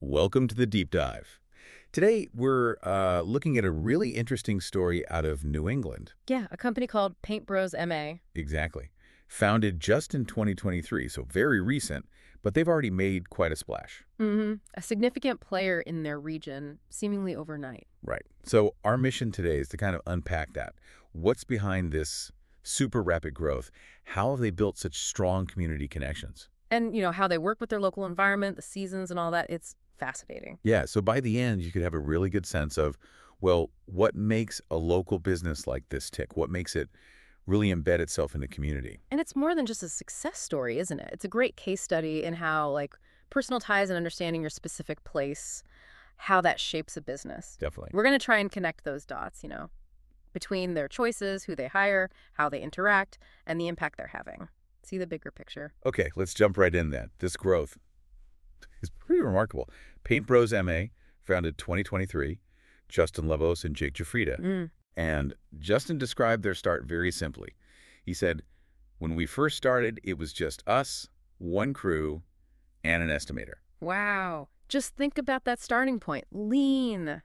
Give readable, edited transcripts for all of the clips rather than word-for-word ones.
Welcome to the Deep Dive. Today, we're looking at a really interesting story out of New England. Yeah, a company called Paint Bros MA. Exactly. Founded just in 2023, so very recent, but they've already made quite a splash. A significant player in their region, seemingly overnight. Right. So our mission today is to kind of unpack that. What's behind this super rapid growth? How have they built such strong community connections? And, how they work with their local environment, the seasons and all that, it's fascinating. Yeah, so by the end, you could have a really good sense of, well, what makes a local business like this tick? What makes it really embed itself in the community? And it's more than just a success story, isn't it? It's a great case study in how, personal ties and understanding your specific place, how that shapes a business. Definitely. We're going to try and connect those dots, between their choices, who they hire, how they interact, and the impact they're having. See the bigger picture. Okay, let's jump right in then. This growth is pretty remarkable. Paint Bros MA, founded 2023, Justin Levos and Jake Jafrida. And Justin described their start very simply. He said, when we first started, it was just us, one crew, and an estimator. Wow. Just think about that starting point. Lean.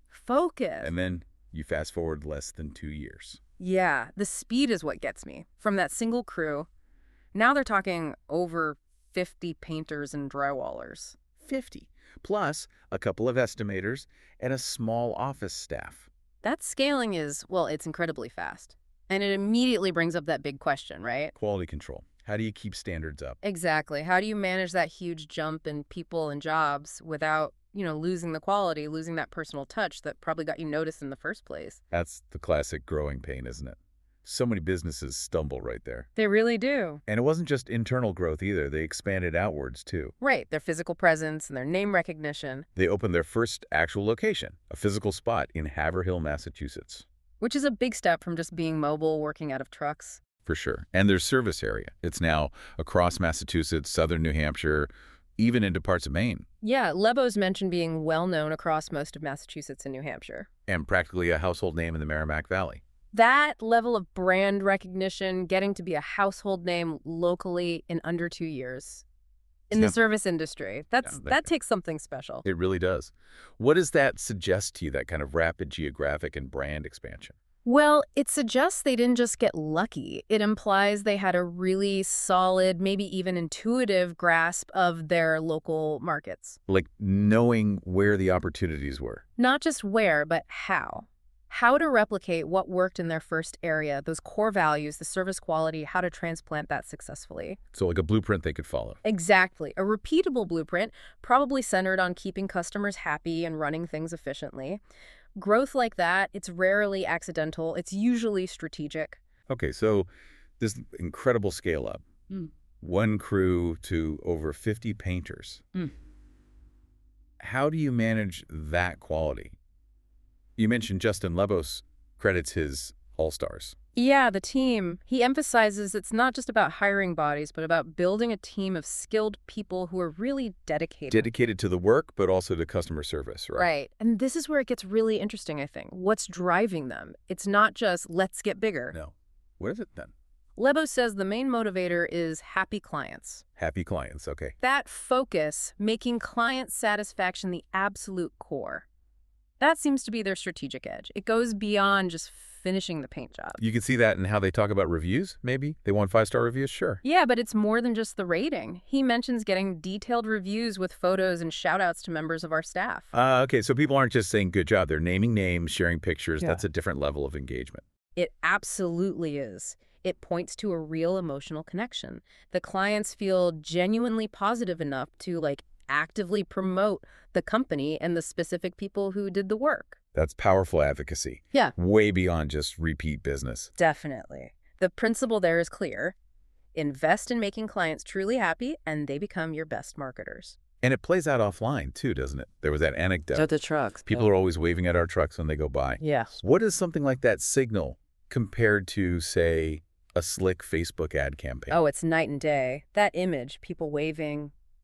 Focus. And then you fast forward less than 2 years. Yeah, the speed is what gets me. From that single crew, now they're talking over 50 painters and drywallers. 50, plus a couple of estimators and a small office staff. That scaling is, well, it's incredibly fast. And it immediately brings up that big question, right? Quality control. How do you keep standards up? Exactly. How do you manage that huge jump in people and jobs without, losing the quality, losing that personal touch that probably got you noticed in the first place? That's the classic growing pain, isn't it? So many businesses stumble right there. They really do. And it wasn't just internal growth either. They expanded outwards, too. Right. Their physical presence and their name recognition. They opened their first actual location, a physical spot in Haverhill, Massachusetts. Which is a big step from just being mobile, working out of trucks. For sure. And their service area. It's now across Massachusetts, southern New Hampshire, even into parts of Maine. Yeah, Lebo's mentioned being well-known across most of Massachusetts and New Hampshire. And practically a household name in the Merrimack Valley. That level of brand recognition, getting to be a household name locally in under 2 years in the service industry, that takes something special. It really does. What does that suggest to you, that kind of rapid geographic and brand expansion? Well, it suggests they didn't just get lucky. It implies they had a really solid, maybe even intuitive grasp of their local markets. Like knowing where the opportunities were. Not just where, but how. How to replicate what worked in their first area, those core values, the service quality, how to transplant that successfully. So like a blueprint they could follow. Exactly. A repeatable blueprint, probably centered on keeping customers happy and running things efficiently. Growth like that, it's rarely accidental. It's usually strategic. Okay, so this incredible scale up. One crew to over 50 painters. How do you manage that quality? You mentioned Justin Levos credits his all-stars. Yeah, the team. He emphasizes it's not just about hiring bodies, but about building a team of skilled people who are really dedicated. Dedicated to the work, but also to customer service, right? Right. And this is where it gets really interesting, I think. What's driving them? It's not just, let's get bigger. No. What is it then? Lebo says the main motivator is happy clients. Happy clients, okay. That focus, making client satisfaction the absolute core. That seems to be their strategic edge. It goes beyond just finishing the paint job. You can see that in how they talk about reviews, maybe? They want 5-star reviews? Sure. Yeah, but it's more than just the rating. He mentions getting detailed reviews with photos and shout-outs to members of our staff. Okay, so people aren't just saying good job. They're naming names, sharing pictures. Yeah. That's a different level of engagement. It absolutely is. It points to a real emotional connection. The clients feel genuinely positive enough to, actively promote the company and the specific people who did the work. That's powerful advocacy. Yeah. Way beyond just repeat business. Definitely. The principle there is clear. Invest in making clients truly happy, and they become your best marketers. And it plays out offline, too, doesn't it? There was that anecdote. So the trucks. People are always waving at our trucks when they go by. Yeah. What does something like that signal compared to, say, a slick Facebook ad campaign? Oh, it's night and day. That image, people waving,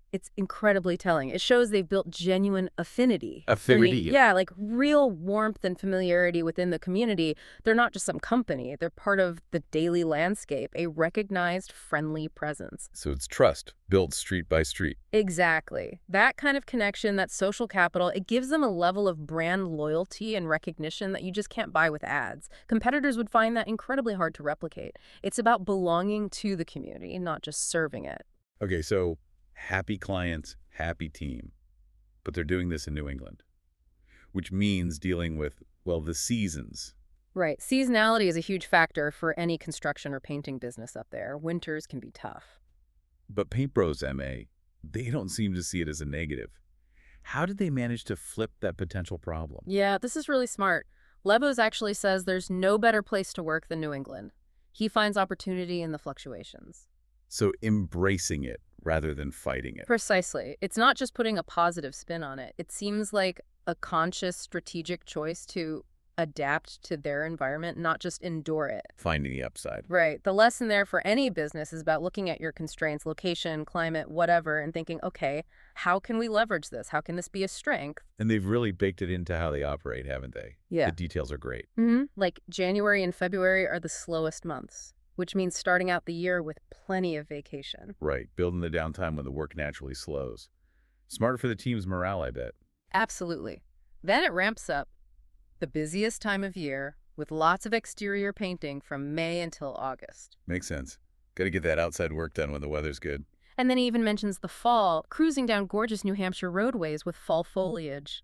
It's incredibly telling. It shows they've built genuine affinity. Affinity. Yeah, like real warmth and familiarity within the community. They're not just some company. They're part of the daily landscape, a recognized friendly presence. So it's trust, built street by street. Exactly. That kind of connection, that social capital, it gives them a level of brand loyalty and recognition that you just can't buy with ads. Competitors would find that incredibly hard to replicate. It's about belonging to the community, not just serving it. Okay, so happy clients, happy team. But they're doing this in New England, which means dealing with, well, the seasons. Right. Seasonality is a huge factor for any construction or painting business up there. Winters can be tough. But Paint Bros MA, they don't seem to see it as a negative. How did they manage to flip that potential problem? Yeah, this is really smart. Lebos actually says there's no better place to work than New England. He finds opportunity in the fluctuations. So embracing it rather than fighting it. Precisely. It's not just putting a positive spin on it. It seems like a conscious, strategic choice to adapt to their environment, not just endure it. Finding the upside. Right. The lesson there for any business is about looking at your constraints, location, climate, whatever, and thinking, okay, how can we leverage this? How can this be a strength? And they've really baked it into how they operate, haven't they? Yeah. The details are great. Like January and February are the slowest months, which means starting out the year with plenty of vacation. Right. Building the downtime when the work naturally slows. Smart for the team's morale, I bet. Absolutely. Then it ramps up. The busiest time of year, with lots of exterior painting from May until August. Makes sense. Got to get that outside work done when the weather's good. And then he even mentions the fall, cruising down gorgeous New Hampshire roadways with fall foliage.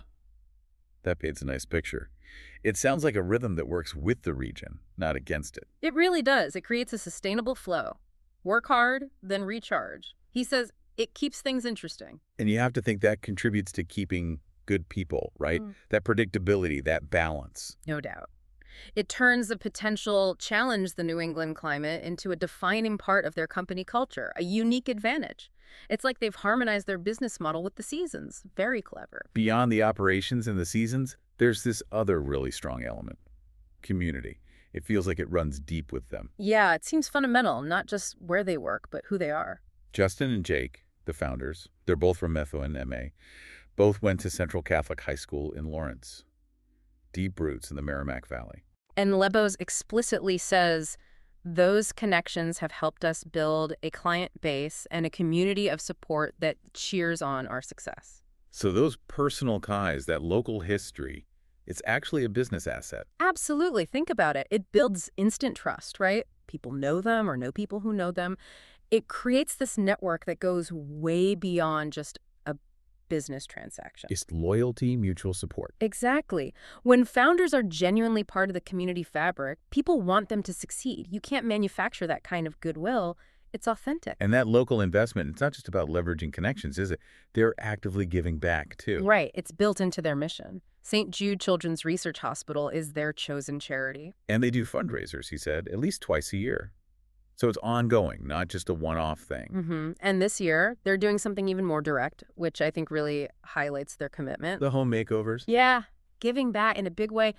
That paints a nice picture. It sounds like a rhythm that works with the region, not against it. It really does. It creates a sustainable flow. Work hard, then recharge. He says it keeps things interesting. And you have to think that contributes to keeping good people, right? That predictability, that balance. No doubt. It turns a potential challenge the New England climate into a defining part of their company culture, a unique advantage. It's like they've harmonized their business model with the seasons. Very clever. Beyond the operations and the seasons, there's this other really strong element. Community. It feels like it runs deep with them. Yeah, it seems fundamental, not just where they work, but who they are. Justin and Jake, the founders, they're both from Methuen, MA. Both went to Central Catholic High School in Lawrence. Deep roots in the Merrimack Valley. And Lebos explicitly says, those connections have helped us build a client base and a community of support that cheers on our success. So those personal ties, that local history, it's actually a business asset. Absolutely. Think about it. It builds instant trust, right? People know them or know people who know them. It creates this network that goes way beyond just a business transaction. It's loyalty, mutual support. Exactly. When founders are genuinely part of the community fabric, people want them to succeed. You can't manufacture that kind of goodwill. It's authentic. And that local investment, it's not just about leveraging connections, is it? They're actively giving back, too. Right. It's built into their mission. St. Jude Children's Research Hospital is their chosen charity. And they do fundraisers, he said, at least twice a year. So it's ongoing, not just a one-off thing. And this year, they're doing something even more direct, which I think really highlights their commitment. The home makeovers? Yeah, giving back in a big way.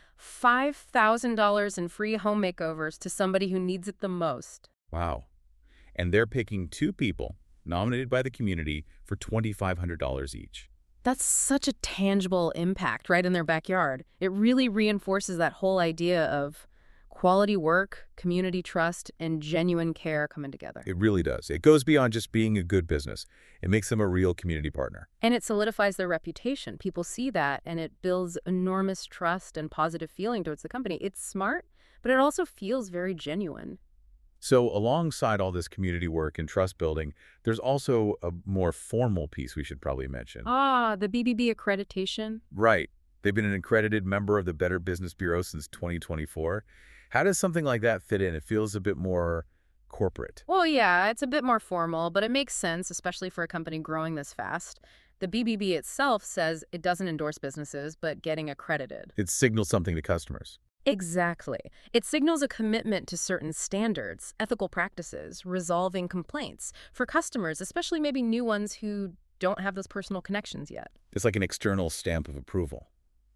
$5,000 in free home makeovers to somebody who needs it the most. Wow. And they're picking 2 people nominated by the community for $2,500 each. That's such a tangible impact right in their backyard. It really reinforces that whole idea of quality work, community trust, and genuine care coming together. It really does. It goes beyond just being a good business. It makes them a real community partner. And it solidifies their reputation. People see that, and it builds enormous trust and positive feeling towards the company. It's smart, but it also feels very genuine. So alongside all this community work and trust building, there's also a more formal piece we should probably mention. The BBB accreditation. Right. They've been an accredited member of the Better Business Bureau since 2024. How does something like that fit in? It feels a bit more corporate. Well, yeah, it's a bit more formal, but it makes sense, especially for a company growing this fast. The BBB itself says it doesn't endorse businesses, but getting accredited. It signals something to customers. Exactly. It signals a commitment to certain standards, ethical practices, resolving complaints for customers, especially maybe new ones who don't have those personal connections yet. It's like an external stamp of approval.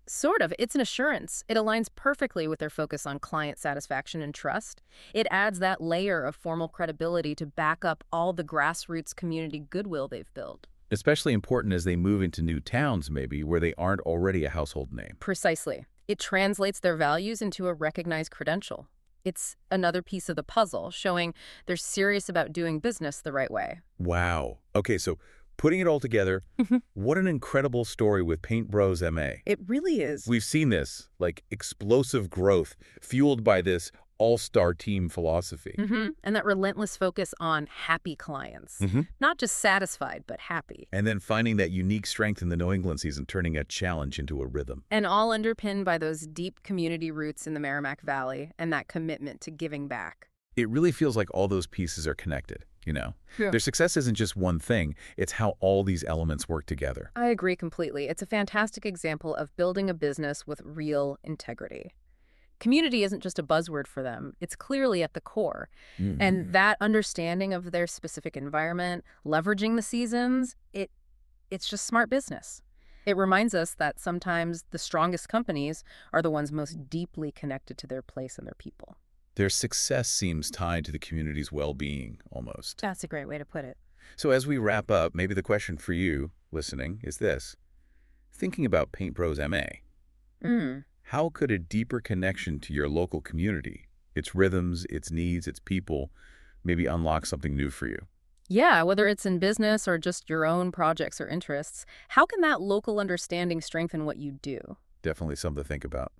Sort of. It's an assurance. It aligns perfectly with their focus on client satisfaction and trust. It adds that layer of formal credibility to back up all the grassroots community goodwill they've built. Especially important as they move into new towns, maybe, where they aren't already a household name. Precisely. It translates their values into a recognized credential. It's another piece of the puzzle, showing they're serious about doing business the right way. Wow. Okay, so putting it all together, what an incredible story with Paint Bros MA. It really is. We've seen this, like, explosive growth fueled by this all-star team philosophy. And that relentless focus on happy clients. Not just satisfied, but happy. And then finding that unique strength in the New England season, turning a challenge into a rhythm. And all underpinned by those deep community roots in the Merrimack Valley and that commitment to giving back. It really feels like all those pieces are connected, you know? Yeah. Their success isn't just one thing, it's how all these elements work together. I agree completely. It's a fantastic example of building a business with real integrity. Community isn't just a buzzword for them. It's clearly at the core. And that understanding of their specific environment, leveraging the seasons, it's just smart business. It reminds us that sometimes the strongest companies are the ones most deeply connected to their place and their people. Their success seems tied to the community's well-being, almost. That's a great way to put it. So as we wrap up, maybe the question for you, listening, is this. Thinking about Paint Bros MA, how could a deeper connection to your local community, its rhythms, its needs, its people, maybe unlock something new for you? Yeah, whether it's in business or just your own projects or interests, how can that local understanding strengthen what you do? Definitely something to think about.